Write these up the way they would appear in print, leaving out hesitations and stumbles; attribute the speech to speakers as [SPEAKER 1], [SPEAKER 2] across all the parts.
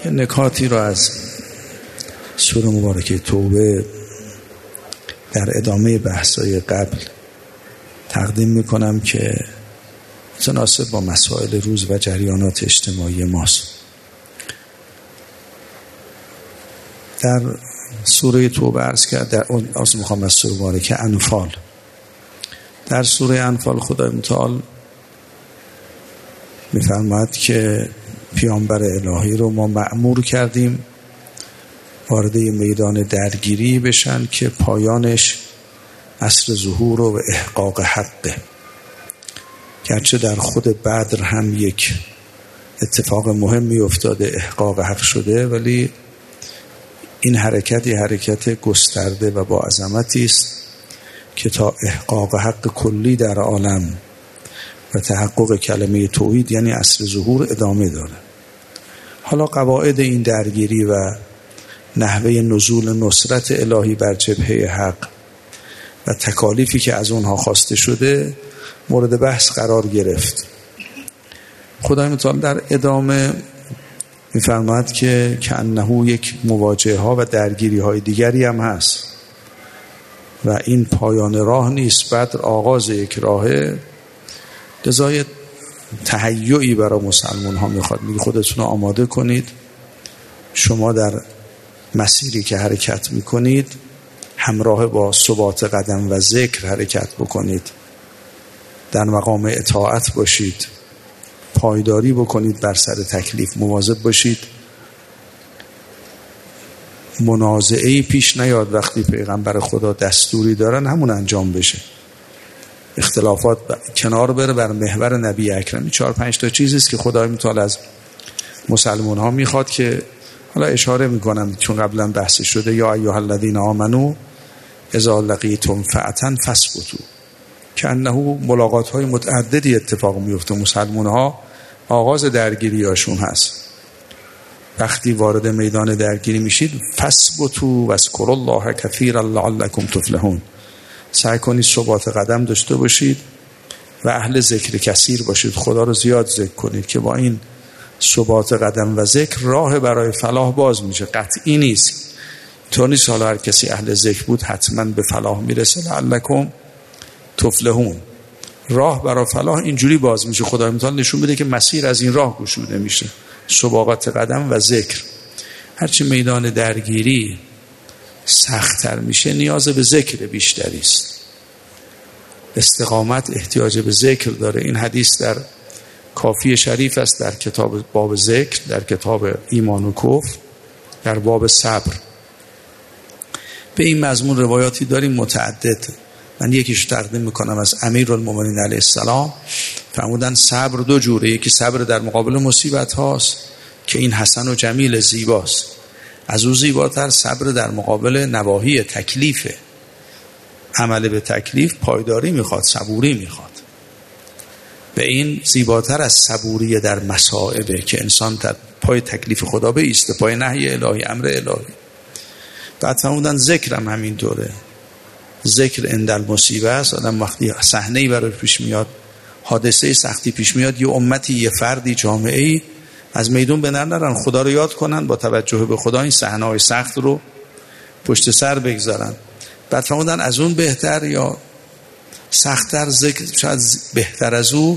[SPEAKER 1] نکاتی را از سوره مبارکه توبه در ادامه بحث‌های قبل تقدیم میکنم که متناسب با مسائل روز و جریانات اجتماعی ماست. در سوره توبه عرض کرد، در اصل میخوام از سوره مبارکه انفال، در سوره انفال خدای متعال میفرماید که پیامبر الهی رو ما مأمور کردیم وارد میدان درگیری بشن که پایانش عصر ظهور و احقاق حقه. گرچه در خود بدر هم یک اتفاق مهمی افتاده، احقاق حق شده، ولی این حرکت گسترده و با عظمتی است که تا احقاق حق کلی در عالم و تحقق کلمه توحید یعنی عصر ظهور ادامه داره. حالا قواعد این درگیری و نحوه نزول نصرت الهی بر جبهه حق و تکالیفی که از اونها خواسته شده مورد بحث قرار گرفت. خدای متعال در ادامه می‌فرماید که انه یک مواجهه ها و درگیری های دیگری هم هست و این پایان راه نیست، بعد آغاز یک راهه. لذا تهیعی برای مسلمان ها میخواد، میگه خودتون رو آماده کنید، شما در مسیری که حرکت میکنید همراه با ثبات قدم و ذکر حرکت بکنید، در مقام اطاعت باشید، پایداری بکنید بر سر تکلیف، مواظب باشید منازعه‌ای پیش نیاد وقتی پیغمبر خدا دستوری دارن همون انجام بشه، اختلافات کنار بره، بر محور نبی اکرم. 4-5 تا چیزی است که خدای متعال از مسلمان ها میخواد که حالا اشاره میکنم چون قبلا بحث شده، یا ایها الذین آمنو اذا لقیتم فئة فاثبتوا، که انه ملاقات های متعددی اتفاق میفته. مسلمان ها آغاز درگیری هاشون هست، وقتی وارد میدان درگیری میشید فاثبتوا واذکروا الله کثیرا لعلکم تفلحون، سعی کنید ثبات قدم داشته باشید و اهل ذکر کثیر باشید، خدا رو زیاد ذکر کنید که با این ثبات قدم و ذکر راه برای فلاح باز میشه. قطعی نیست، تو نیست حالا هر کسی اهل ذکر بود حتما به فلاح میرسه. لعلکم تفلحون، راه برای فلاح اینجوری باز میشه. خدای متعال نشون میده که مسیر از این راه گشوده میشه، ثبات قدم و ذکر. هرچی میدان درگیری سخت‌تر میشه نیاز به ذکر بیشتری است. استقامت احتیاج به ذکر داره. این حدیث در کافی شریف است، در کتاب باب ذکر، در کتاب ایمان و کفر، در باب صبر. به این مضمون روایاتی داریم متعدد. من یکیش تقدیم میکنم از امیرالمومنین علیه السلام. فرمودن صبر دو جوره، یکی صبر در مقابل مصیبت هاست که این حسن و جمیل زیباست، از او زیباتر صبر در مقابل نواهی تکلیفه. عمل به تکلیف پایداری میخواد، صبوری میخواد. به این زیباتر از صبوری در مصائبه که انسان در پای تکلیف خدا بایسته، پای نهی الهی، امر الهی. بعد فرمودن ذکرم همین طوره. ذکر عند المصیبه است. آدم وقتی صحنه‌ای برای پیش میاد، حادثه سختی پیش میاد، یه امتی، یه فردی، جامعه‌ای از میدون به در نرن، خدا رو یاد کنن، با توجه به خدا این صحنه‌های سخت رو پشت سر بگذارن. بعد فرمودن از اون بهتر یا سخت‌تر ذکر، شاید بهتر از او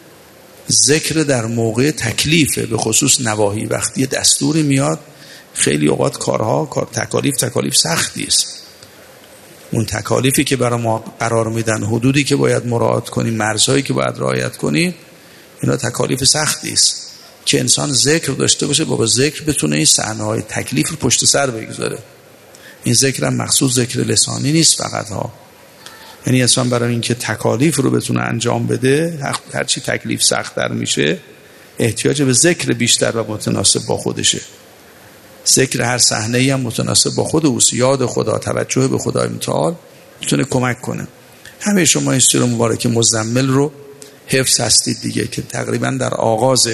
[SPEAKER 1] ذکر در موقع تکلیفه، به خصوص نواهی. وقتی دستوری میاد، خیلی اوقات تکالیف سختی است. اون تکالیفی که برای ما قرار میدن، حدودی که باید مراعات کنیم، مرزهایی که باید رعایت کنیم، اینا تکالیف سختی است که انسان ذکر داشته باشه، با ذکر بتونه این صحنه‌های تکلیف رو پشت سر بگذاره. این ذکر هم مخصوص ذکر لسانی نیست فقط ها، یعنی انسان برای اینکه تکالیف رو بتونه انجام بده، هرچی تکلیف سخت‌تر میشه احتیاج به ذکر بیشتر و متناسب با خودشه. ذکر هر صحنه‌ای هم متناسب با خود اوست، یاد خدا، توجه به خدای متعال میتونه کمک کنه. همه شما این سوره مبارکه مزمل رو حفظ هستید دیگه، که تقریبا در آغاز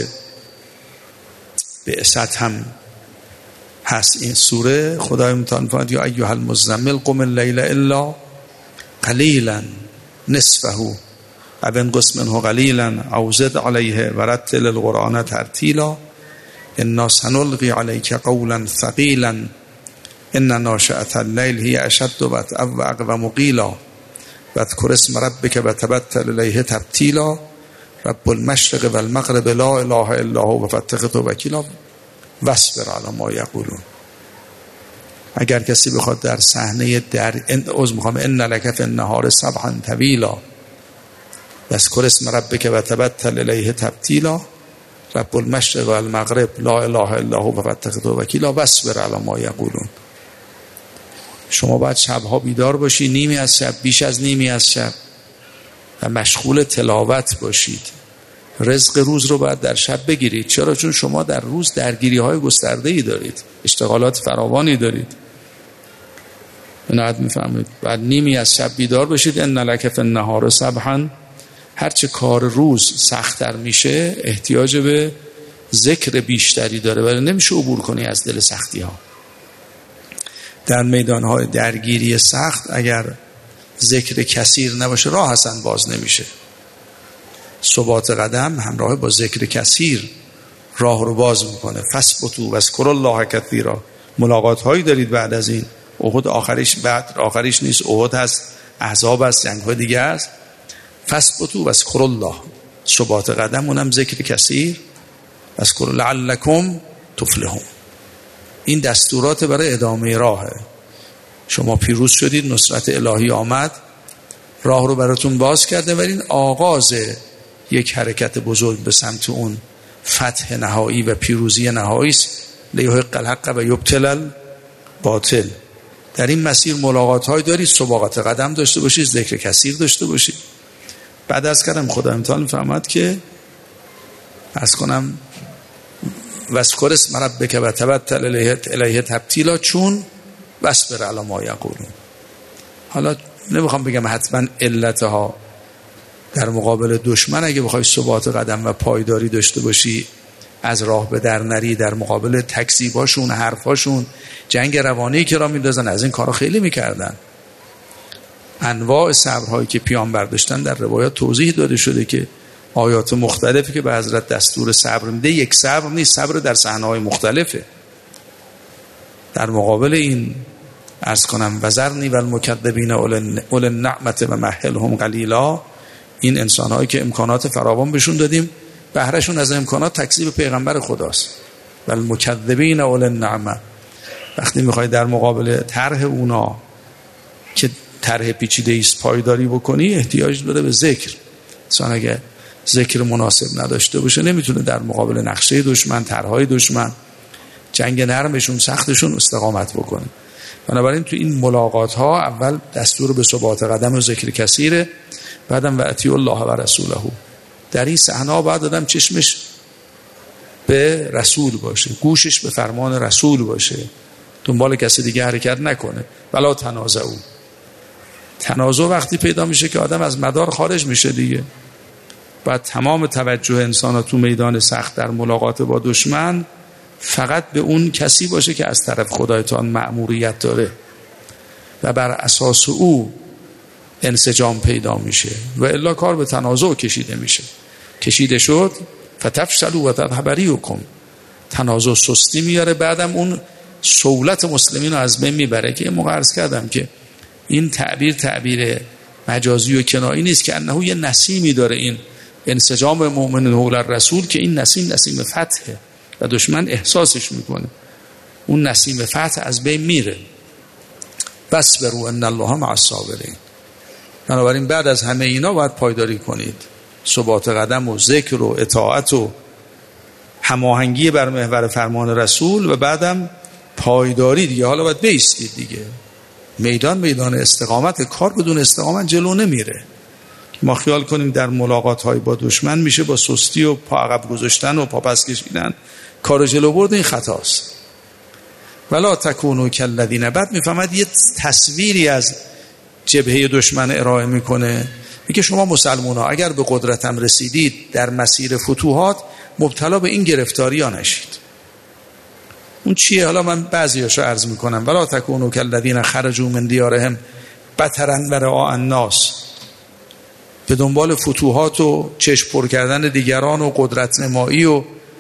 [SPEAKER 1] بعثت هم هست این سوره. خدای متعال فرمود یا ایها المزمل قم اللیل الا قلیلا نصفه او انقص منه قلیلا او زد علیه ورتل القرآن ترتیلا انا سنلقی علیک قولا ثقیلا ان ناشئة الليل هی اشد وطئا واقوم قیلا واذکر اسم ربک وتبتل الیه تبتیلا رب المشرق و المغرب لا اله الا هو فاتخذه وکیلا واصبر علی ما یقولون. اگر کسی بخواد در صحنه ان لک فی النهار سبحا طویلا واذکر اسم ربک وتبتل الیه تبتیلا رب المشرق و المغرب لا اله الا هو فاتخذه وکیلا واصبر علی ما یقولون. شما باید شبها بیدار باشی، نیمی از شب، بیش از نیمی از شب، و مشغول تلاوت باشید. رزق روز رو باید در شب بگیرید. چرا؟ چون شما در روز درگیری های گسترده‌ای دارید، اشتغالات فراوانی دارید. اینات میفهمید. بعد نیمی از شب بیدار باشید. ان لک فی النهار سبحا. هرچه کار روز سخت‌تر میشه احتیاج به ذکر بیشتری داره، ولی نمیشه عبور کنی از دل سختی ها. در میدانهای درگیری سخت اگر ذکر کثیر نباشه راه اصلا باز نمیشه. ثبات قدم همراه با ذکر کثیر راه رو باز میکنه. فثبتوا واذکروا الله کثیرا. ملاقات هایی دارید بعد از این. احد آخریش نیست، احد هست، احزاب هست، جنگ های دیگه هست. فثبتوا واذکروا الله. ثبات قدم اونم ذکر کثیر. واذکروا لعلکم تفلحون. این دستورات برای ادامه راهه. شما پیروز شدید، نصرت الهی آمد، راه رو براتون باز کرده، ولی این آغاز یک حرکت بزرگ به سمت اون فتح نهایی و پیروزی نهایی است. لیحق الحق و یبطل الباطل. در این مسیر ملاقات های دارید، سباقت قدم داشته باشید، ذکر کثیر داشته باشید. بعد از کردم خدا امتحان میفهمد که از کنم واذکر اسم ربک و تبتل الیه تبتیلا، چون واصبر علی ما یقولون. حالا نمیخوام بگم حتما علتها در مقابل دشمن اگه بخوای ثبات قدم و پایداری داشته باشی، از راه به در نری، در مقابل تکذیباشون، حرفاشون، جنگ روانی که را میندازن، از این کارا خیلی میکردن. انواع صبرهایی که پیامبر داشتن در روایات توضیح داده شده که آیات مختلفی که به حضرت دستور صبر میده، یک صبر نیست، صبر در صحنه‌های مختلفه. در مقابل این عرض کنم وذرنی والمکذبین اولی النعمت و مهلهم قلیلا، این انسان‌هایی که امکانات فراوان بهشون دادیم، بهرهشون از امکانات تکذیب پیغمبر خداست. والمکذبین اولی النعمت. وقتی میخوای در مقابل طرح اونا که طرح پیچیده است پایداری بکنی، احتیاج داره به ذکر. انسان اگه ذکر مناسب نداشته باشه نمیتونه در مقابل نقشه دشمن، طرحهای دشمن، جنگ نرمشون، سختشون استقامت بکنه. بنابراین تو این ملاقات ها اول دستور به ثبات قدم و ذکر کثیره، بعدم و اطیعوا الله و رسوله. در این صحنه بعد آدم چشمش به رسول باشه، گوشش به فرمان رسول باشه، دنبال کسی دیگه حرکت نکنه. ولا تنازعوا. تنازع وقتی پیدا میشه که آدم از مدار خارج میشه دیگه. بعد تمام توجه انسان ها تو میدان سخت در ملاقات با دشمن فقط به اون کسی باشه که از طرف خدایتان مأموریت داره و بر اساس او انسجام پیدا میشه، و الا کار به تنازع کشیده میشه. کشیده شد فتفشلوا و تذهب ریحکم. تنازع سستی میاره، بعدم اون سهولت مسلمین رو از بین میبره. که موقع عرض کردم که این تعبیر مجازی و کنایی نیست، که انه یه نسیمی داره این انسجام مؤمنین حول الرسول، که این نسیم فتحه و دشمن احساسش میکنه. اون نسیم فتح از بین میره. فاصبروا ان الله مع الصابرین. بنابراین بعد از همه اینا باید پایداری کنید. ثبات قدم و ذکر و اطاعت و هماهنگی بر محور فرمان رسول، و بعدم پایداری دیگه. حالا باید بایستید دیگه. میدان استقامت. کار بدون استقامت جلو نمیره. ما خیال کنیم در ملاقات های با دشمن میشه با سستی و پا عقب گذاشتن و پا پس کشیدن کار جلو برد. این خطاست. ولا تکونوا کالذین. بعد میفهمد یه تصویری از جبهه دشمن ارائه میکنه، میگه شما مسلمان ها اگر به قدرتم رسیدید در مسیر فتوحات، مبتلا به این گرفتاری ها نشید. اون چیه؟ حالا من بعضیاشو عرض میکنم. ولا تکونوا کالذین خرجوا من دیارهم بطرا و رئاء الناس. به دنبال فتوحات و چشم پر کردن دیگران و قدرت نمایی و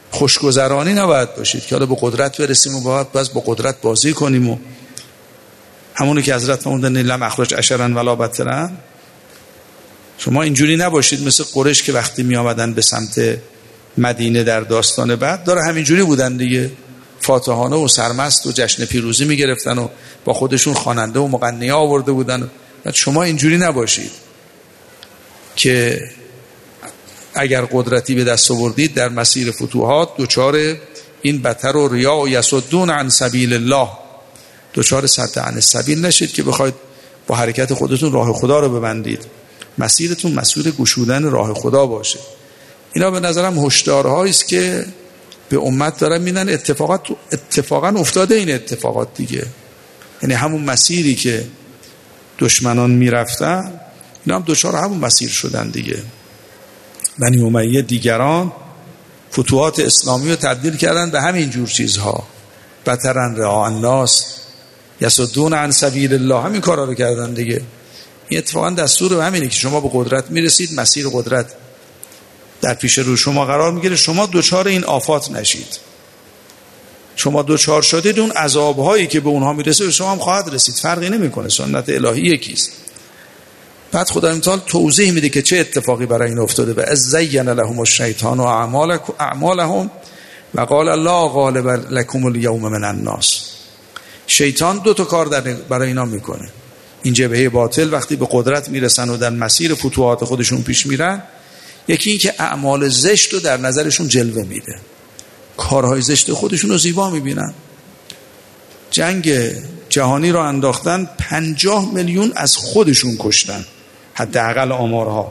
[SPEAKER 1] خوشگذرانی نباید باشید که حالا به قدرت برسیم و باید با قدرت بازی کنیم و همونی که حضرت فرمودن لم اخرج عشرا ولا بطرا. شما اینجوری نباشید مثل قریش که وقتی می آمدن به سمت مدینه در داستان بعد داره همینجوری بودن دیگه، فاتحانه و سرمست و جشن پیروزی می گرفتن و با خودشون خواننده و مغنیه آورده بودن. شما اینجوری نباشید که اگر قدرتی به دست آوردید در مسیر فتوحات دچار این بطر و ریا و یصدون عن سبیل الله، دچار صد عن السبیل نشید که بخواید با حرکت خودتون راه خدا رو ببندید. مسیرتون مسیر گشودن راه خدا باشه. اینا به نظرم هشدارهایی است که به امت دارن میدن. اتفاقا افتاده این اتفاقات دیگه، یعنی همون مسیری که دشمنان میرفتن اینا هم دچار همون مسیر شدن دیگه. بنی امیه دیگران فتوحات اسلامی رو تبدیل کردن به همین جور چیزها، بطرن رعا الناس یصدون عن سبیل الله، همین کارا رو کردن دیگه. این اتفاقا دستور همینه که شما به قدرت میرسید، مسیر قدرت در پیش رو شما قرار میگیره، شما دوچار این آفات نشید. شما دوچار شدید اون عذابهایی که به اونها میرسه به شما هم خواهد رسید، فرقی نمیکنه، سنت الهی یکیست. بعد خدای متعال توضیح میده که چه اتفاقی برای این افتاده. و از زین لهم الشیطان و اعمالهم و قال الله غالب لكم اليوم من الناس. شیطان دو تا کار برای اینا میکنه. این جبهه باطل وقتی به قدرت میرسن و در مسیر فتوحات خودشون پیش میرن، یکی این که اعمال زشت رو در نظرشون جلوه میده، کارهای زشت خودشون رو زیبا میبینن. جنگ جهانی رو انداختن، 50 میلیون از خودشون کشتن، حداقل آمارها.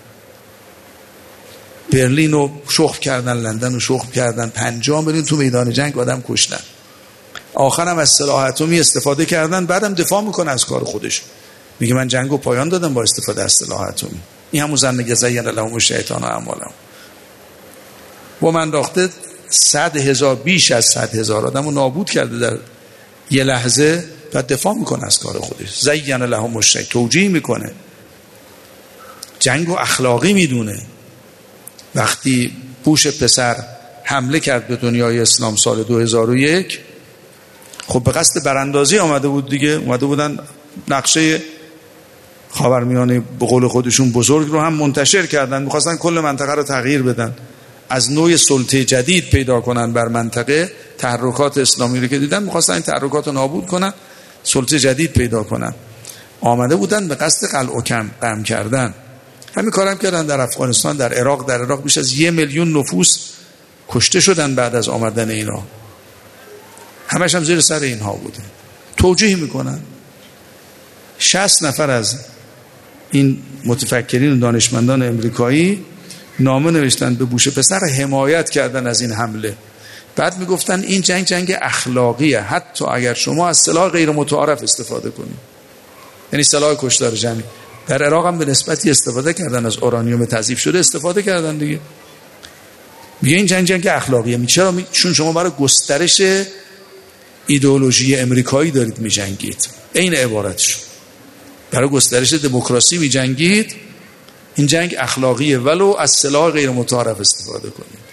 [SPEAKER 1] برلین رو شخم کردن، لندن رو شخم کردن، 50 میلیون تو میدان جنگ آدم کشتن. آخرم از سلاح اتمی استفاده کردن، بعدم دفاع میکنه از کار خودش، میگه من جنگو پایان دادم با استفاده از سلاح اتمی. این همون زن زین لهم الشیطان و اعمالهم. و من انداخته 100,000 بیش از 100,000 آدمو نابود کرده در یه لحظه، بعد دفاع میکنه از کار خودش. زین لهم الشیطان، توجیه میکنه، جنگو اخلاقی میدونه. وقتی بوش پسر حمله کرد به دنیای اسلام سال 2001، خب به قصد براندازی آمده بود دیگه. اومده بودن نقشه خاورمیانه به قول خودشون بزرگ رو هم منتشر کردن، میخواستن کل منطقه رو تغییر بدن، از نوع سلطه جدید پیدا کنن بر منطقه. تحرکات اسلامی رو که دیدن میخواستن این تحرکات رو نابود کنن، سلطه جدید پیدا کنن. آمده بودن به قصد قلع و قم کردن. همین کارم کردن در افغانستان، در عراق بیش از 1 میلیون نفوس کشته شدن بعد از آمدن اینا. همش هم زیر سر اینها بوده. توجیه میکنن. 60 نفر از این متفکرین و دانشمندان امریکایی نامه نوشتن به بوش پسر، حمایت کردن از این حمله. بعد میگفتن این جنگ اخلاقیه، حتی اگر شما از سلاح غیر متعارف استفاده کنید، یعنی سلاح کشتار جمعی. در عراق هم به نسبتی استفاده کردن، از اورانیوم تضعیف شده استفاده کردن دیگه. میگه این جنگ اخلاقیه. چرا؟ چون شما برای گسترش ایدئولوژی امریکایی دارید میجنگید. این عبارتش، برای گسترش دموکراسی میجنگید. این جنگ اخلاقیه، ولو از سلاح غیر متعارف استفاده کنید.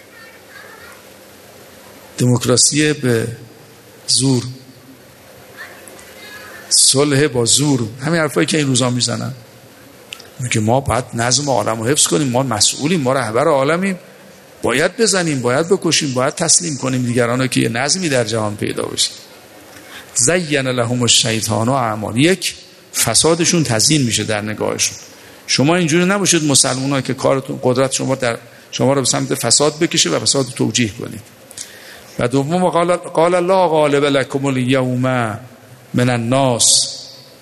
[SPEAKER 1] دموکراسی به زور، صلح با زور، همین حرفایی که این روزا میزنن، میگه ما باید نظم عالم رو حفظ کنیم، ما مسئولیم، ما رهبر عالمیم، باید بزنیم، باید بکشیم، باید تسلیم کنیم دیگران، که یه نظمی در جهان پیدا بشه. زین لهم الشیطان و اعمال، یک فسادشون تزیین میشه در نگاهشون. شما اینجوری نباشید مسلمان‌ها که کارتون قدرت شما رو به سمت فساد بکشه و فساد توجیه کنید. و دوم قال الله غالب لكم اليوم من الناس،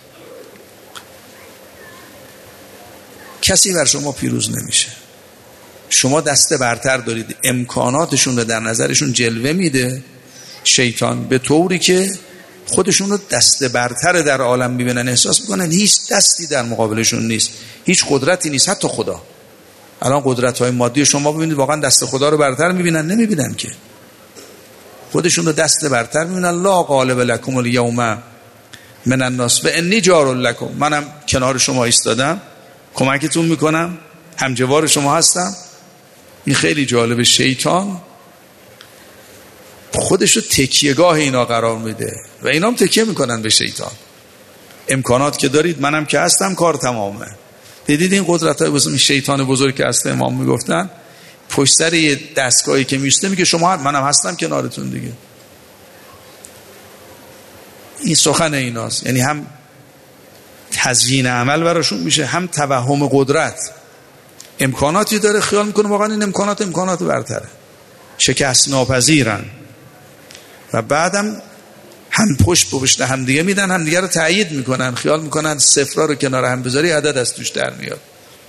[SPEAKER 1] کسی بر شما پیروز نمیشه. شما دست برتر دارید، امکاناتشون رو در نظرشون جلوه میده شیطان، به طوری که خودشون رو دست برتر در عالم میبینن، احساس میکنن هیچ دستی در مقابلشون نیست، هیچ قدرتی نیست، حتی خدا. الان قدرت‌های مادی شما ببینید واقعا دست خدا رو برتر میبینن؟ نمیبینن که. خودشون رو دست برتر میبینن. الله غالب لكم اليوم من الناس و انی جار لكم، منم کنار شما ایستادم، کمکتون میکنم، همجوار شما هستم. این خیلی جالب. شیطان خودش رو تکیهگاه اینا قرار میده و اینا هم تکیه میکنن به شیطان. امکانات که دارید، منم که هستم، کار تمامه. دیدید این قدرت های بزرگ، شیطان بزرگ که هست امام میگفتن پشت سر یه دستگاهی که میشته میگه شما منم هستم کنارتون دیگه. این سخن ایناست، یعنی هم تزیین عمل براشون میشه، هم توهم قدرت. امکاناتی داره خیال میکنه واقعا این امکانات برتره، شکست ناپذیرن و بعدم هم پشت به پشت هم دیگه میدن، هم دیگه رو تأیید میکنن، خیال میکنن صفرا رو کنار هم بذاری عدد از توش در میاد.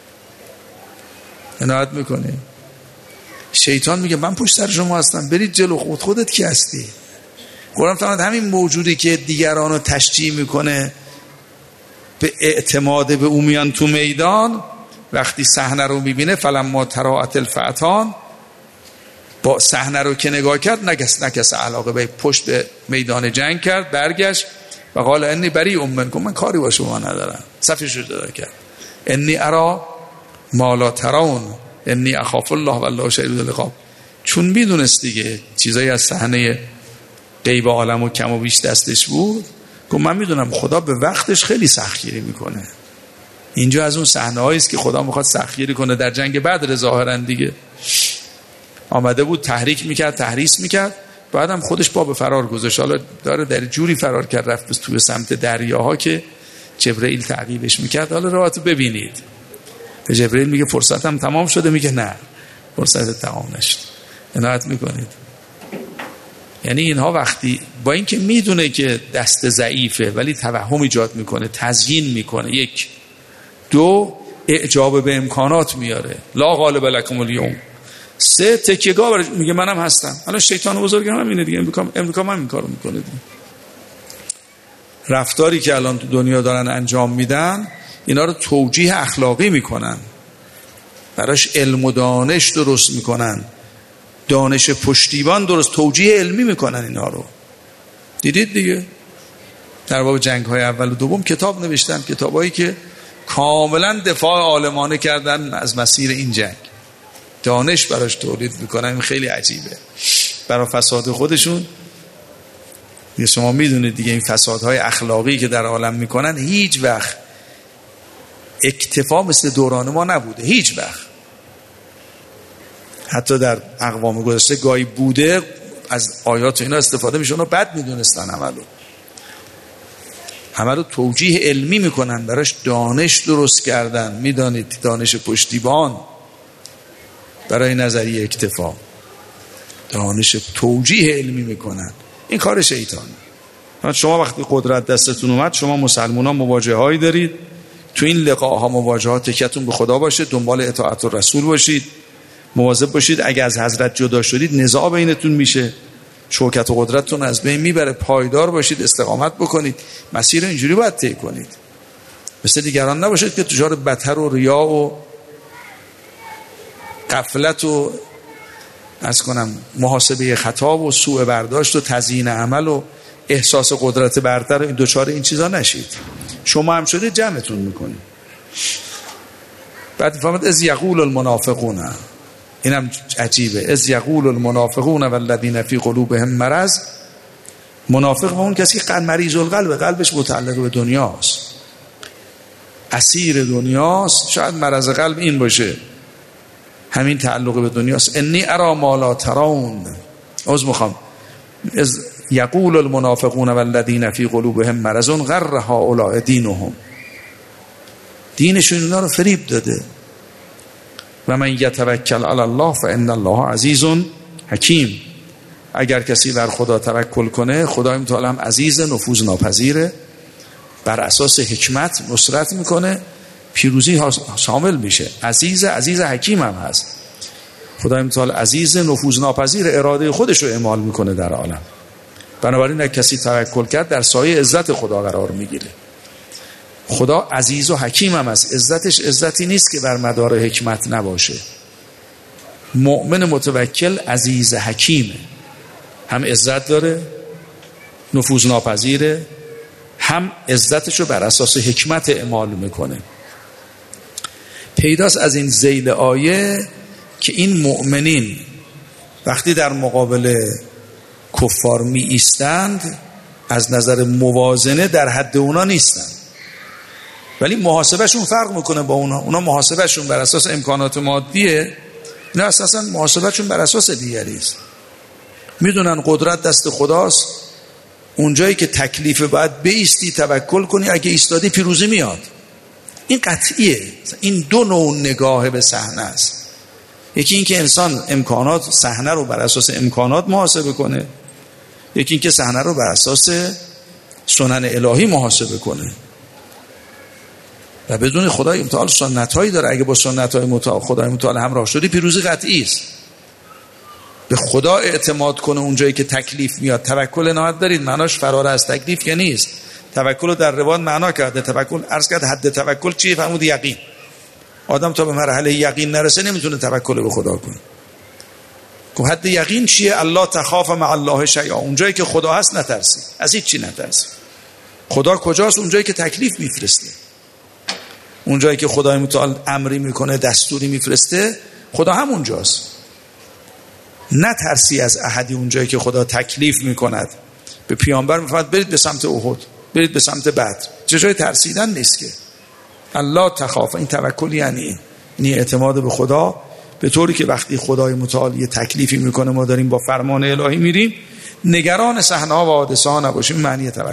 [SPEAKER 1] عنایت میکنه شیطان میگه من پشت سر شما هستم، برید جلو. خودت کی هستی؟ قرآن فرمود همین موجودی که دیگران رو تشجیع میکنه به اعتماد به او میان تو میدان، وقتی صحنه رو میبینه فلما تراءت الفئتان، با صحنه رو که نگاه کرد نکس علاقه به پشت به میدان جنگ کرد، برگشت و قال انی بریء منکم، من کاری با شما ندارم. صفش رو جدا کرد. انی ارا ما لا ترون انی اخاف الله والله شدید العقاب. چون میدونست دیگه چیزایی از صحنه غیب عالم و کم و بیش دستش بود، گفت من میدونم خدا به وقتش خیلی سختگیری میکنه. اینجا از اون صحنه‌هایی است که خدا میخواد سختگیری کنه. در جنگ بدر ظاهرا دیگه آمده بود تحریص میکرد، بعدم خودش پا به فرار گذاشت. حالا داره در جوری فرار کرد رفت تو سمت دریاها که جبرئیل تعقیبش میکرد. حالا راحتو ببینید، به جبرئیل میگه فرصتم تمام شده، میگه نه فرصت تمام نشد. عنایت میکنید. یعنی اینها وقتی با اینکه میدونه که دست ضعیفه ولی توهم ایجاد میکنه، تزیین میکنه. 1 2 اعجاب به امکانات میاره، لا غالب لکم اليوم. 3 تکیهگاه برای میگه منم هستم. الان شیطان بزرگ هم اینه دیگه، امریکا من این کارو میکنه دیگه. رفتاری که الان تو دنیا دارن انجام میدن اینا رو توجیه اخلاقی میکنن، براش علم و دانش درست میکنن، دانش پشتیبان درست توجیه علمی میکنن اینا رو. دیدید دیگه در باب جنگ های اول و دوم کتاب نوشتن، کتابایی که کاملا دفاع عالمانه کردن از مسیر این جنگ، دانش براش تولید میکنن. این خیلی عجیبه برای فساد خودشون. شما میدونید دیگه این فسادهای اخلاقی که در عالم میکنن هیچ وقت اکتفا مثل دوران ما نبوده، هیچ وقت. حتی در اقوام گذشته گاهی بوده از آیات اینا استفاده میشه، اونا بد میدونستن عملو توجیه علمی میکنن، براش دانش درست کردن. میدانید دانش پشتیبان برای نظریه اکتفا، دانش توجیه علمی میکنن. این کار شیطانه. شما وقتی قدرت دستتون اومد، شما مسلمانان مواجهه هایی دارید، تو این لقاها مواجهات تکیتون به خدا باشه، دنبال اطاعت الرسول باشید، مواظب باشید اگه از حضرت جدا شدید نزاع بینتون میشه، شوکت و قدرتتون از بین میبره. پایدار باشید، استقامت بکنید، مسیر اینجوری باید طی کنید. مثل دیگران نباشید که دچار بطر و ریا و غفلت و محاسبه خطا و سوء برداشت و تزیین عمل و احساس قدرت برتر این دچار این چیزا نشید. شما هم شده جمعتون میکنید. بعد فهمید از یقول المنافقون، اینم عجیبه، از یقول المنافقون والذین فی قلوبهم مرض. منافق اون کسی که مریض القلب، قلبش متعلق به دنیاست، اسیر دنیاست. شاید مرض قلب این باشه، همین تعلق به دنیاست. انی ارا ما لا ترون. از یقول المنافقون والذین فی قلوبهم مرض غر هؤلاء دینهم. دینشون اینا رو فریب داده. و من یتوکل علی الله فان الله عزیز حکیم. اگر کسی بر خدا توکل کنه، خدای متعال هم عزیز، نفوذ ناپذیره، بر اساس حکمت نصرت میکنه، پیروزی شامل میشه. عزیز حکیم هم هست. خدای متعال عزیز، نفوذ ناپذیر، اراده خودش رو اعمال میکنه در عالم. بنابراین اگر کسی توکل کرد در سایه عزت خدا قرار میگیره. خدا عزیز و حکیم هم است. عزتش عزتی نیست که بر مدار حکمت نباشه. مؤمن متوکل عزیز حکیمه، هم عزت داره، نفوذ ناپذیره، هم عزتشو بر اساس حکمت اعمال میکنه. پیداست از این ذیل آیه که این مؤمنین وقتی در مقابل کفار می ایستند از نظر موازنه در حد اونا نیستن، ولی محاسبهشون فرق میکنه با اونا محاسبهشون بر اساس امکانات مادیه، اینا اساسا محاسبهشون بر اساس دیگری است. میدونن قدرت دست خداست، اونجایی که تکلیف باید بایستی توکل کنی، اگه ایستادی پیروزی میاد. این قطعیه. این دو نوع نگاه به صحنه است. یکی این که انسان امکانات صحنه رو بر اساس امکانات محاسبه کنه، یکی این که صحنه رو بر اساس سنن الهی محاسبه کنه و بدون خدای متعال سنت‌هایی داره. اگه با سنت‌های خدای متعال همراه شدی پیروزی قطعی است. به خدا اعتماد کنه اونجایی که تکلیف میاد. توکل نهایت دارید، معناش فرار از تکلیف که نیست. توکل رو در روان معنا کرده. توکل عرض کرد حد توکل چیه؟ فرمود یقین. آدم تا به مرحله یقین نرسه نمیتونه توکل به خدا کنه. که حد یقین چیه؟ الله تخاف مع الله شیئا، اونجایی که خدا هست نترسی، از هیچ چی نترسی. خدا کجاست؟ اونجایی که تکلیف میفرسته، اونجایی که خدای متعال امری میکنه، دستوری میفرسته، خدا همونجاست. نترسی از احدی. اونجایی که خدا تکلیف میکند، به پیامبر میفرماید برید به سمت احد، برید به سمت بدر، چه جای ترسیدن نیست که. الله تخاف، این توکل یعنی این اعتماد به خدا، به طوری که وقتی خدای متعال یه تکلیفی میکنه ما داریم با فرمان الهی میریم، نگران صحنه ها و حادثه ها نباشیم. معنی توکل.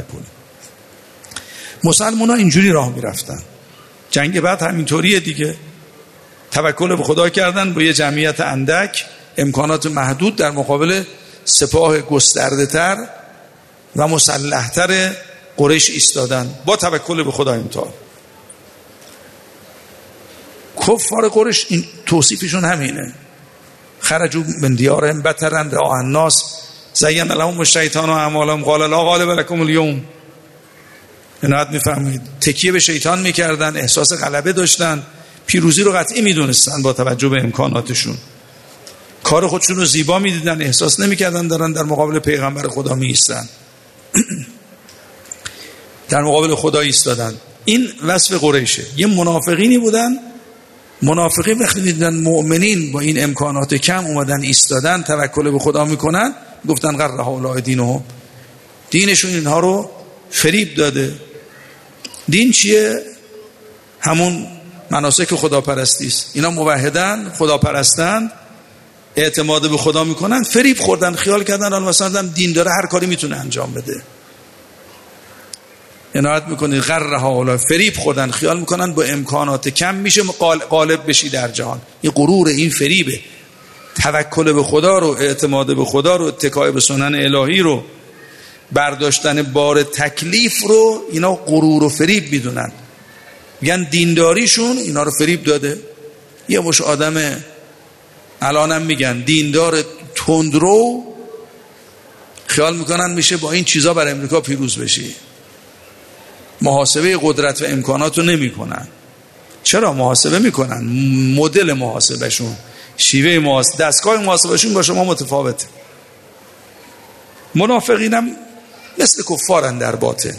[SPEAKER 1] مسلمان ها اینجوری راه میرفتن. جنگ بعد همینطوریه دیگه. توکل به خدا کردن با یه جمعیت اندک، امکانات محدود، در مقابل سپاه گسترده تر و مسلح تر قریش ایستادن با توکل به خدای متعال. کفار قریش این توصیفشون همینه. خرجوا من دیارهم بطرا رئاء الناس زین لهم الشیطان اعمالهم قال لا غالب لكم اليوم. عنایت میفهمید. تکیه به شیطان میکردن، احساس غلبه داشتن، پیروزی رو قطعی میدونستن با توجه به امکاناتشون. کار خودشون رو زیبا میدیدن، احساس نمیکردن دارن در مقابل پیغمبر خدا میایستن. در مقابل خدا ایستادن. این وصف قریشه. یه منافقینی بودن. منافقین وقتی دیدن مؤمنین با این امکانات کم اومدن ایستادن، توکل به خدا میکنن، گفتن غره هؤلاء دینهم. دینشون اینها رو فریب داده. دین چیه؟ همون مناسک خداپرستی است. اینا موحدن، خداپرستن، اعتماد به خدا میکنن، فریب خوردن، خیال کردن الان مثلا دین داره هر کاری میتونه انجام بده. عنایت میکنید غره هؤلاء، فریب خوردن، خیال میکنن با امکانات کم میشه غالب بشی در جهان. این غرور، این فریبه. توکل به خدا رو، اعتماد به خدا رو، اتکای به سنن الهی رو، برداشتن بار تکلیف رو اینا غرور و فریب میدونن. میگن دینداریشون اینا رو فریب داده. یه مش آدم الانم میگن دیندار تندرو، خیال میکنن میشه با این چیزا بر امریکا پیروز بشی. محاسبه قدرت و امکانات رو نمی کنن. چرا محاسبه میکنن؟ مدل محاسبهشون، شیوه محاسبه، دستگاه محاسبهشون با شما متفاوته. منافقینم مثل کفارن در باطن.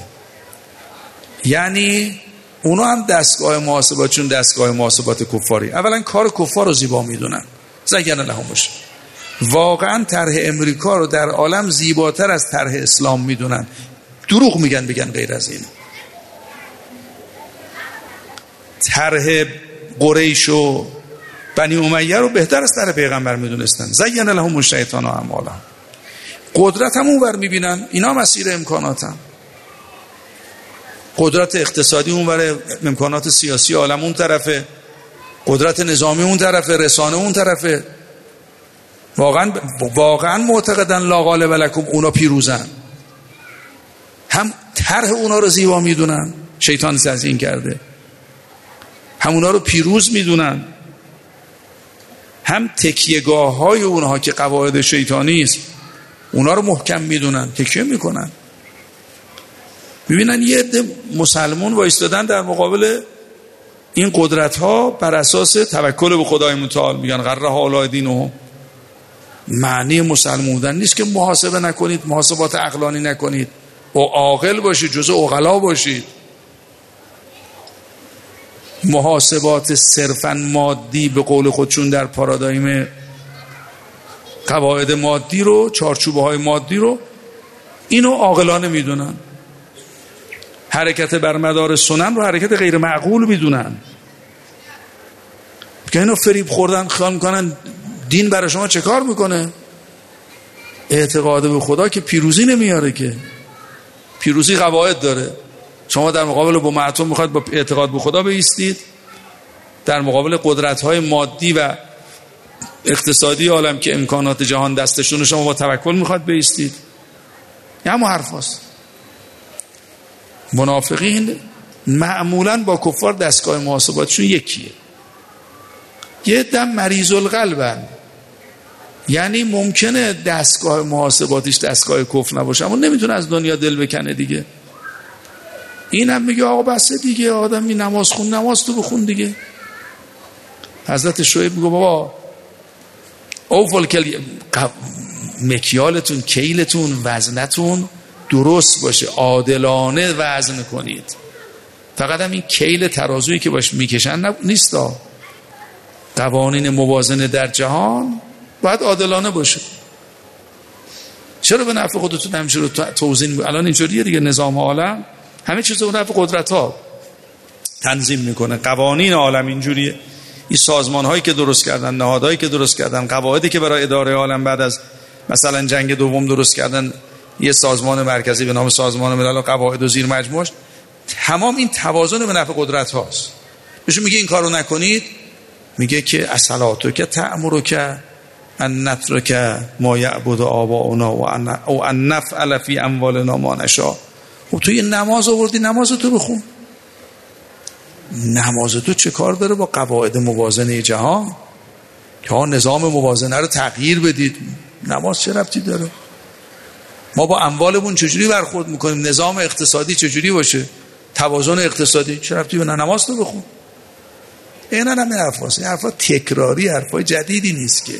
[SPEAKER 1] یعنی اونا هم دستگاه محاسباتشون دستگاه محاسبات کفاری. اولا کار کفار رو زیبا میدونن. زین لهم باشه. واقعا طرح امریکا رو در عالم زیباتر از طرح اسلام میدونن. دروغ میگن بگن غیر از این. طرح قریش و بنی امیه رو بهتر از طرح پیغمبر میدونستن. زین لهم الشیطان اعمالهم. قدرت هم اونور میبینن، اینا مسیر امکانات هم. قدرت اقتصادی اونور، امکانات سیاسی عالم اون طرفه، قدرت نظامی اون طرفه، رسانه اون طرفه. واقعا معتقدن لا غالب لکم، اونا پیروزن. هم طرح اونا رو زیبا میدونن، شیطان تزیین کرده، هم اونا رو پیروز میدونن، هم تکیهگاه های اونها که قواعد شیطانی است اونا رو محکم میدونن، تکیه میکنن. ببینن یه عده مسلمون وایستادن در مقابل این قدرت ها بر اساس توکل به خدای متعال. میگن غره هؤلاء دینهم. معنی مسلمون بودن نیست که محاسبه نکنید، محاسبات عقلانی نکنید، و عاقل باشید، جزء عقلا باشید. محاسبات صرفا مادی به قول خودشون در پارادایم قواعد مادی رو، چارچوبه های مادی رو اینو عاقلانه میدونن. حرکت بر مدار سنن رو حرکت غیر معقول میدونن که اینو فریب خوردن، خیال میکنن دین برای شما چه کار میکنه. اعتقاد به خدا که پیروزی نمیاره، که پیروزی قواعد داره. شما در مقابل با معتوم میخواید با اعتقاد به خدا بایستید، در مقابل قدرت‌های مادی و اقتصادی عالم که امکانات جهان دستشون، شما با توکل میخواد بایستید. همون حرف هست. منافقین معمولا با کفار دستگاه محاسباتشون یکیه. یه دم مریض القلبن، یعنی ممکنه دستگاه محاسباتش دستگاه کفر نباشه اما نمیتونه از دنیا دل بکنه دیگه. این هم میگه آقا بسه دیگه، آدمی نماز خون، نماز تو بخون دیگه. حضرت شعیب میگه بابا اوفل مکیالتون، کیلتون، وزنتون درست باشه، عادلانه وزن کنید. فقط هم این کیل ترازویی که باش میکشن نیستا. قوانین موازنه در جهان باید عادلانه باشه. چرا به نفع خودتون همیشه رو توزین الان اینجوریه دیگه، نظام عالم همه چیز رو به نفع قدرت ها تنظیم میکنه. قوانین عالم اینجوریه. این سازمان هایی که درست کردن، نهادهایی که درست کردن، قواعدی که برای اداره عالم بعد از مثلا جنگ دوم درست کردن، یه سازمان مرکزی به نام سازمان ملل و قواعد و زیر مجموعش، تمام این توازن به نفع قدرت هاست. بهشون میگه این کارو نکنید، میگه که اصلاتک تأمرک ان نترک ما یعبد آباؤنا و ان نفعل فی اموالنا ما نشاء. خب تو یه نماز آوردی، نماز تو بخون. نماز تو چه کار داره با قواعد موازنه جهان؟ که ها نظام موازنه رو تغییر بدید. نماز چه ربطی داره؟ ما با اموالمون چجوری برخورد میکنیم؟ نظام اقتصادی چجوری باشه؟ توازن اقتصادی چه ربطی به نماز تو بخون؟ این هم حرفاست. این حرفا تکراری، حرفای جدیدی نیست که.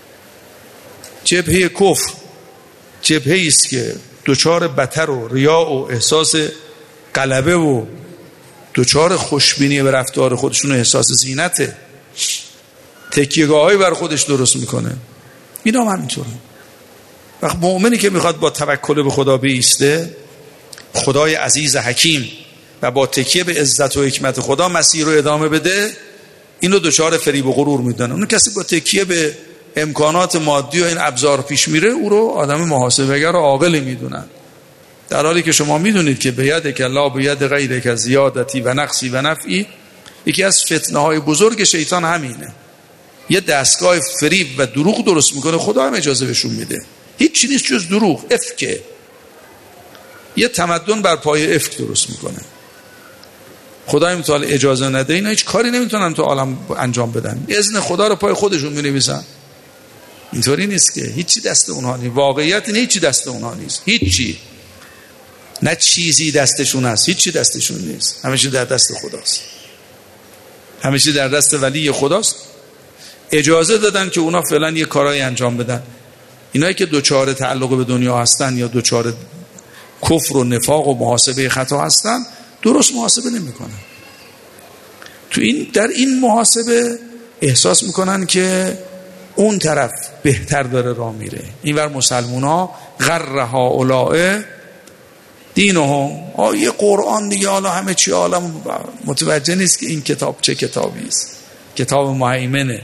[SPEAKER 1] جبهه کفر جبهه است که دوچار بتر و ریا و احساس غلبه و دوچار خوشبینی به رفتار خودشون و احساس زینته، تکیه‌گاه‌هایی بر خودش درست میکنه. اینا هم همینطوره. وقت مؤمنی که میخواد با توکل به خدا بایسته، خدای عزیز حکیم، و با تکیه به عزت و حکمت خدا مسیر رو ادامه بده، اینو دوچار فریب و غرور میدونن. اون کسی با تکیه به امکانات مادی و این ابزار پیش میره، او رو آدم محاسبه‌گر و عاقل میدونن. در حالی که شما میدونید که به یدک لا به ید غیرک زیادتی و نقصی و نفعی، یکی از فتنه های بزرگ شیطان همینه. یه دستگاه فریب و دروغ درست میکنه، خدا هم اجازه بهشون میده. هیچ چیزی نیست جز دروغ، افکه. یه تمدن بر پای افک درست میکنه. خدای متعال اجازه نده، اینا هیچ کاری نمیتونن تو عالم انجام بدن. اذن خدا رو پای خودشون مینویسن. اینطوری نیست که هیچی دست اونها نیست. واقعیت اینه هیچی دست اونها نیست. هیچی. نه چیزی دستشون هست، هیچی دستشون نیست. همه چیز در دست خداست. همه چیز در دست ولی خداست. اجازه دادن که اونا فعلا یه کارایی انجام بدن. اینایی که دوچار تعلق به دنیا هستن یا دوچار کفر و نفاق و محاسبه خطا هستن، درست محاسبه نمیکنن. در این محاسبه احساس میکنن که اون طرف بهتر داره راه میره. اینور مسلمونا غر هؤلاء دینهم، یه قرآن دیگه، حالا همه چی عالم متوجه نیست که این کتاب چه کتابی است. کتاب مهیمنه.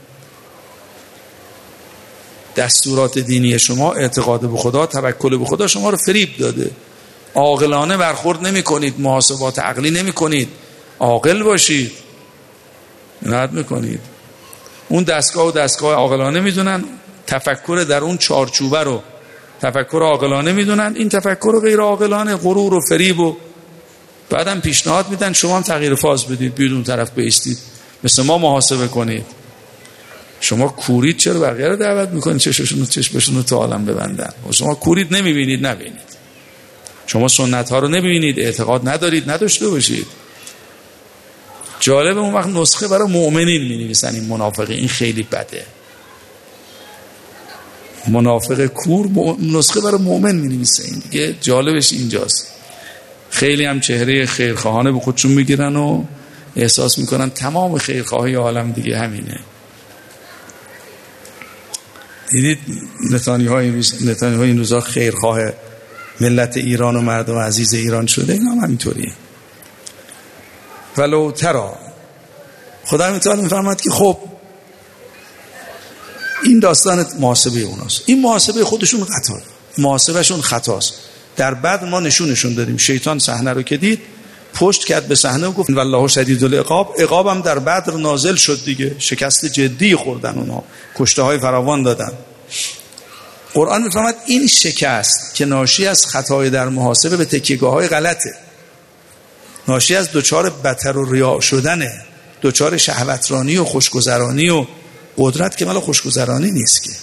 [SPEAKER 1] دستورات دینی شما، اعتقاد به خدا، توکل به خدا شما رو فریب داده. عاقلانه برخورد نمی کنید، محاسبات عقلی نمی کنید. عاقل باشید، رد میکنید. اون دستگاه و دستگاه عاقلانه میدونن، تفکر در اون چارچوبه رو تفکر عاقلانه میدونن، این تفکر غیر عاقلانه، غرور و فریب، و بعدم پیشنهاد میدن شما هم تغییر فاز بدید، بیرون طرف بایستید، مثل ما محاسبه کنید. شما کورید، چرا بقیه رو دعوت میکنید چشمشون رو تو عالم ببندن؟ شما کورید، نمیبینید، نبینید. شما سنت ها رو نبینید، اعتقاد ندارید، نداشته باشید. جالب، اون وقت نسخه برای مؤمنین می‌نویسن. این منافقه، این خیلی بده. منافق کور نسخه برای مؤمن می‌نویسه. این دیگه جالبش اینجاست. خیلی هم چهره خیرخواهانه به خودشون میگیرن و احساس میکنن تمام خیرخواهی عالم دیگه همینه. دیدید نتانیاهو این روزا خیرخواه ملت ایران و مردم عزیز ایران شده، این هم همینطوریه. ولو ترا، خدا تعالی میفرماد که خب این داستان محاسبه اوناست، این محاسبه خودشون محاسبهشون خطاست. در بعد ما نشونشون دادیم، شیطان صحنه رو که دید پشت کرد به صحنه و گفت والله شدید العقاب. عقابم در بدر نازل شد دیگه، شکست جدی خوردن اونها، کشته های فراوان دادن. قرآن میفرماد این شکست که ناشی از خطای در محاسبه به تکیهگاه های غلطه، ناشی از دوچار بتر و ریا شدنه، دوچار شهوترانی و خوشگذرانی و قدرت که مال خوشگذرانی نیست که،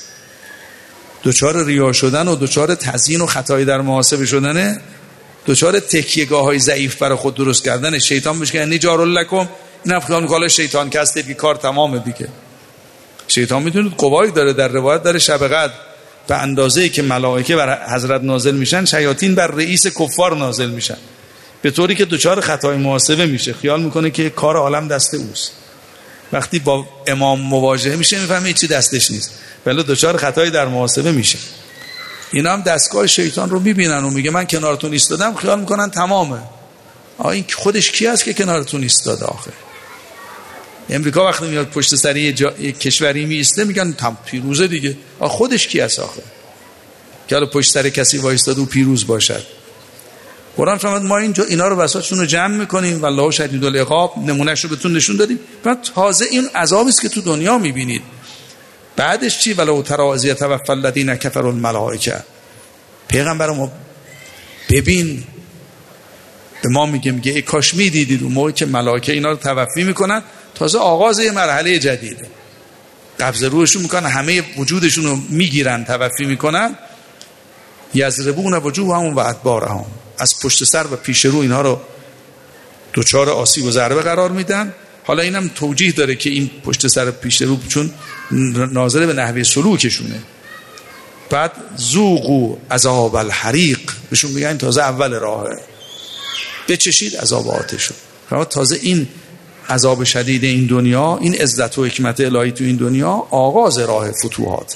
[SPEAKER 1] دوچار ریا شدن و دوچار تزیین و خطای در محاسبه شدنه، دوچار تکیهگاه های ضعیف برای خود درست کردن. شیطان بهش که نجار لکم، این هم خیال می‌کنه شیطان کسته که کار تمامه دیگه. شیطان میتونه قوایی داره، در روایت داره شب قدر به اندازه‌ای که ملائکه بر حضرت نازل میشن، شیاطین بر رئیس کفار نازل میشن، به طوری که دوچار خطای محاسبه میشه، خیال میکنه که کار عالم دست اوست. وقتی با امام مواجهه میشه میفهمه هیچی دستش نیست، ولی دوچار خطای در محاسبه میشه. اینا هم دستگاه شیطان رو میبینن و میگه من کنارتون ایستادم، خیال میکنن تمامه. این خودش کی است که کنارتون ایستاده؟ آخه امریکا وقتی میاد پشت سر یک کشوری میسته میگن پیروزه دیگه. خودش کی است آخه که حالا پشت سر کسی وایستاده و پیروز باشد؟ قرآن فرمود ما اینجا اینا رو بساطشون رو جمع میکنیم والله شدید العقاب، نمونهش رو بهتون نشون دادیم. بعد تازه این عذابی است که تو دنیا میبینید. بعدش چی؟ ولو تری اذ یتوفی الذین کفروا الملائکه. پیغمبر ما ببین، به ما میگه ای کاش میدیدید اون موقع که ملائکه اینا رو توفی میکنن، تازه آغاز یه مرحله جدیده. قبض روحشون میکنن، همه وجودشون رو میگیرن، توفی میکنن. یضربون وجوههم و ادبارهم، از پشت سر و پیش رو اینها رو دوچار آسیب و ضربه قرار میدن. حالا اینم توجیه داره که این پشت سر و پیش رو چون ناظر به نحوه سلوکشونه. بعد ذوقوا عذاب الحریق، بهشون میگن تازه اول راهه، بچشید عذاب آتش رو. تازه این عذاب شدید این دنیا، این عزت و حکمت الهی تو این دنیا آغاز راه فتوحاته.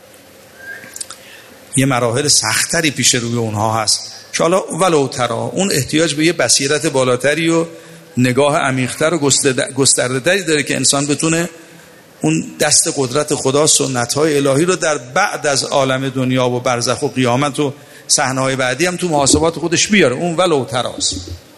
[SPEAKER 1] یه مراحل سختری پیش روی اونها هست که حالا ولو ترا اون احتیاج به یه بصیرت بالاتری و نگاه عمیق‌تر و گسترده‌تری داره که انسان بتونه اون دست قدرت خدا، سنت‌های الهی رو در بعد از عالم دنیا و برزخ و قیامت و صحنه‌های بعدی هم تو محاسبات خودش بیاره. اون ولو تراست،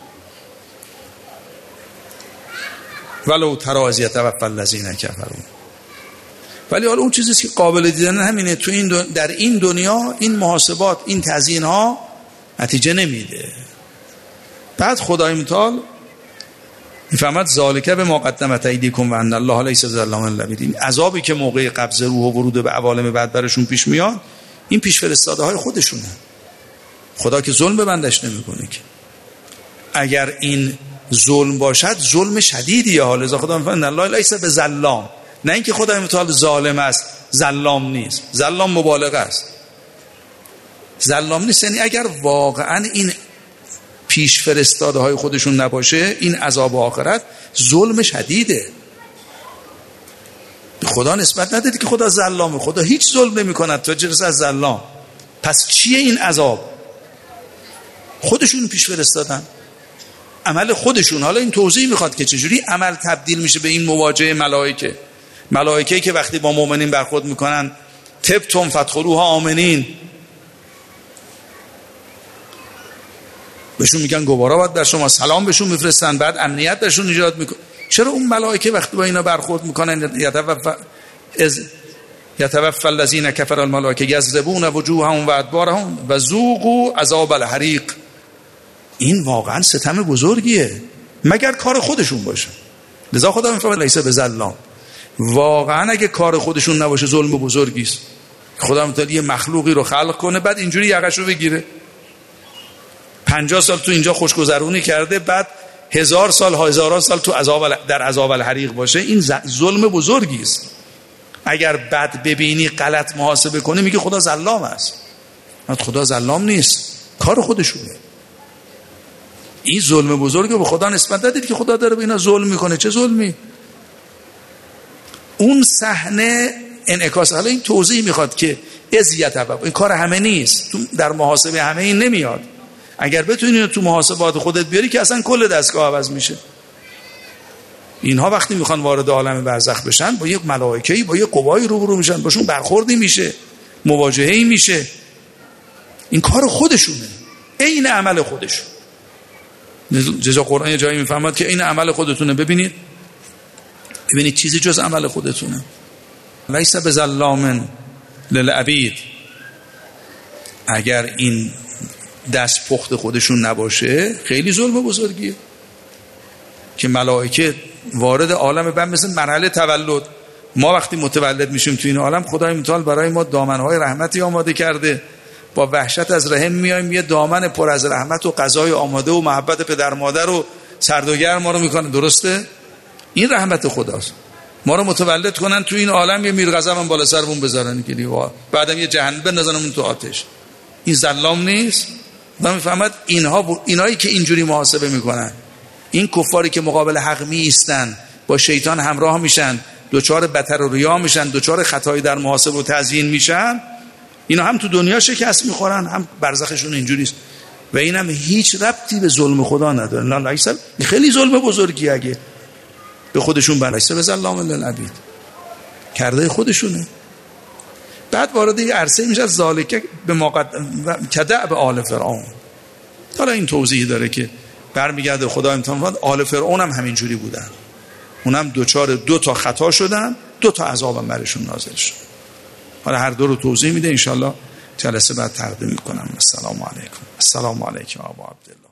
[SPEAKER 1] ولو تری اذ یتوفی الذین کفروا. ولی حالا اون چیزی که قابل دیدن همینه، تو این در این دنیا این محاسبات، این تزیین ها نتیجه نمیده. بعد خدای متعال میفهمد ذالک به ما قدمت ایدیکم و ان الله لیس بظلام للعبید. عذابی که موقع قبض روح و ورود به عوالم بعد برشون پیش میاد، این پیش فرستاده های خودشونه. خدا که ظلم به بندش نمیکنه که. اگر این ظلم باشد ظلم شدیدیه. حال ازا خدا میفهمد ان الله لیس بظلام، نه اینکه خدای متعال ظالم است، ظلام نیست. ظلام مبالغه است. ظلام نیست یعنی اگر واقعا این پیش فرستاده های خودشون نباشه، این عذاب آخرت ظلم شدیده. خدا نسبت ندید که خدا ظلامه. خدا هیچ ظلم نمی کند تا چه از ظلام. پس چیه این عذاب؟ خودشون پیش فرستادن، عمل خودشون. حالا این توضیح میخواد که چجوری عمل تبدیل میشه به این مواجهه ملائکه. ملائکه که وقتی با مؤمنین برخورد میکنن تبتم فادخلوها آمنین، بهشون میگن گوارا باید در شما، سلام بهشون میفرستن، بعد امنیت درشون ایجاد میکنن. چرا اون ملائکه وقتی با اینا برخورد میکنن یتوفی الذین کفروا الملائکه یضربون وجوههم و ادبارهم و ذوقوا عذاب الحریق؟ این واقعا ستم بزرگیه، مگر کار خودشون باشه. لذا خدا میفرماید لیس بظلام. واقعا اگه کار خودشون نباشه ظلم بزرگی است. خدا متعال یه مخلوقی رو خلق کنه، بعد اینجوری یقشو بگیره. 50 سال تو اینجا خوشگذرونی کرده، بعد هزاران سال تو در عذاب الحریق باشه. این ظلم بزرگی است. اگر بد ببینی، غلط محاسبه کنی، میگه خدا ظلام است. خدا ظلام نیست، کار خودشونه. این ظلم بزرگه، به خدا نسبت ندید که خدا داره به اینا ظلم میکنه. چه ظلمی؟ اون صحنه انعکاس. حالا این توضیح میخواد که اذیت این کار همه نیست، تو در محاسبه همه این نمیاد. اگر بتونی اینو تو محاسبات خودت بیاری که اصلا کل دستگاه عوض میشه. اینها وقتی میخوان وارد عالم برزخ بشن با یک ملائکه‌ای، با یک قوایی روبرو میشن، باشون برخوردی میشه، مواجهه‌ای میشه. این کار خودشونه، عین عمل خودشون. جزا قرآن یه جایی میفهمد که این عمل خودتونه. ببینید چیزی جز عمل خودتونه. لیس بظلام للعبید. اگر این دست پخت خودشون نباشه خیلی ظلم بزرگیه که ملائکه وارد عالم بند مثل مرحله تولد. ما وقتی متولد میشیم تو این عالم خدای متعال برای ما دامنهای رحمتی آماده کرده. با وحشت از رحم میایم، یه دامن پر از رحمت و غذای آماده و محبت پدر مادر و سرد و گرم ما رو میکنه. درسته؟ این رحمت خداست. ما رو متولد کنن تو این عالم، یه میرغضب هم بالا سرمون بذارن که بعدم یه جهنم بندازنمون تو آتش. این ظلام نیست؟ من میفهمد اینایی که اینجوری محاسبه میکنن، این کفاری که مقابل حق میایستن، با شیطان همراه میشن، دوچار بتر و ریا میشن، دوچار خطایی در محاسبه و تزیین میشن، اینا هم تو دنیا شکست میخورن، هم برزخشون اینجوریست. و اینم هیچ ربطی به ظلم خدا نداره. لا لیسا، خیلی ظلم بزرگی اگه به خودشون برسه. به ظلام للعبید، کرده خودشونه. بعد وارد یه عرصه میشه ذالک به کدع به آل فرعون. حالا این توضیح داره که برمیگرده خدا امتحان. آل فرعون هم همینجوری بودن، اونم دوچار 2 تا خطا شدن، 2 تا عذاب هم برشون نازل شد. حالا هر دو رو توضیح میده، انشالله جلسه بعد تقدیم میکنم. السلام علیکم. السلام علیکم ابا عبدالله.